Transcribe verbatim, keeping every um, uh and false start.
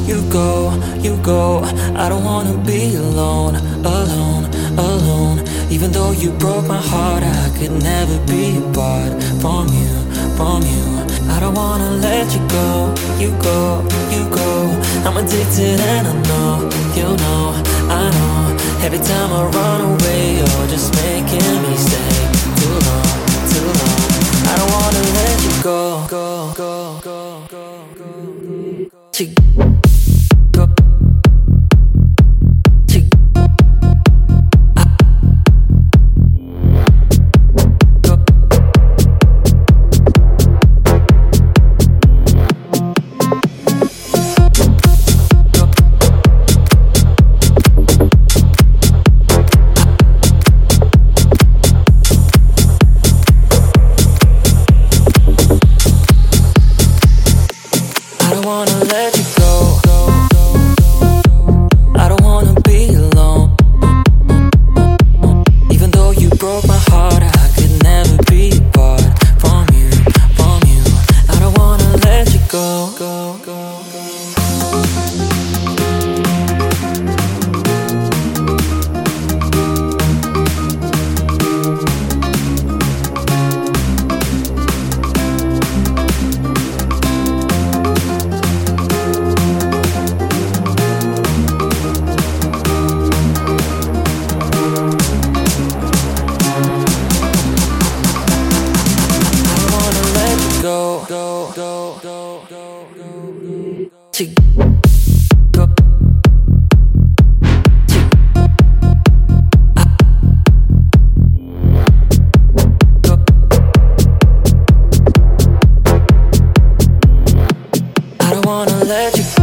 you go, you go. I don't wanna be alone, alone, alone. Even though you broke my heart, I could never be apart from you, from you. I don't wanna let you go, you go, you go. I'm addicted and I know, you know, I know. Every time I run away, you're just making me stay too long, too long. I don't wanna let you go, go, go, go, go, go, go. She go. I don't wanna let you go. I don't wanna be alone. Even though you broke my heart, I could never be apart from you, from you. I don't wanna let you go, go, go, go. Go, go, go, go, go, go, go. Go. I don't wanna let you go.